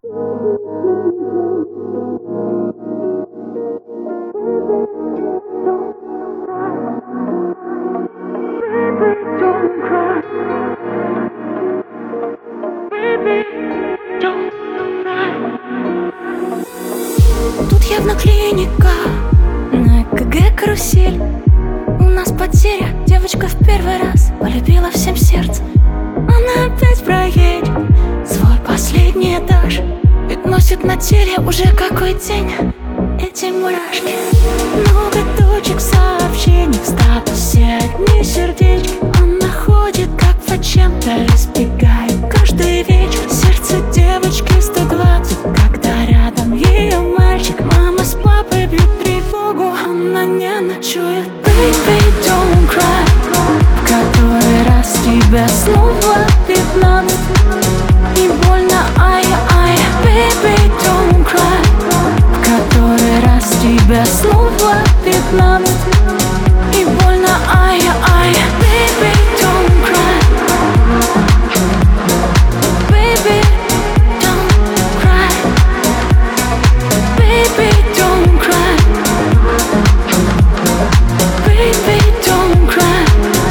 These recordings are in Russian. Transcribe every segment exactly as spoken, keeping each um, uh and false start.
Тут явно клиника, на ЭКГ карусель. У нас потеря, девочка в первый раз полюбила всем сердцем. Она опять проедет свой последний этаж, ведь носит на теле уже какой день эти мурашки. Много точек в сообщениях, в статусе одни сердечки. Она ходит как по чем-то, избегает каждый вечер. Сердце девочки сто двадцать, когда рядом ее мальчик. Мама с папой бьют тревогу, она не ночует. Baby, don't cry, в который раз тебя снова пятнадцать. И больно, ай-ай. Baby, don't cry, в который раз тебя снова пятнадцать. И больно, ай-ай. Baby, don't cry, baby, don't cry, baby, don't cry, baby, don't cry.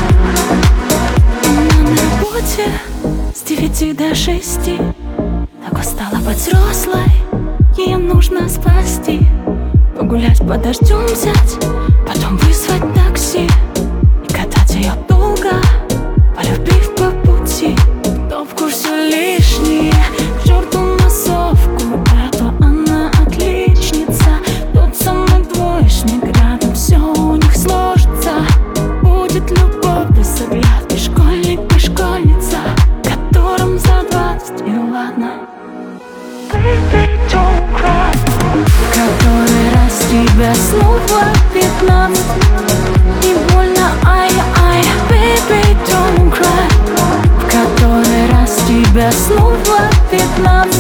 Она на работе с девяти до шести, так устала быть взрослой, ее нужно спасти. Погулять под дождем взять, потом вызвать такси и катать ее долго, полюбив по пути. Кто в курсе лишние, к черту массовку, а то она отличница. Тот самый двоечник, рядом все у них сложится. Будет любовь без оглядки, школьник и школьница, которым за двадцать, и ладно. Baby, don't cry, в который раз тебя снова пятнадцать. И больно, ай-ай. Baby, don't cry, в который раз тебя снова пятнадцать.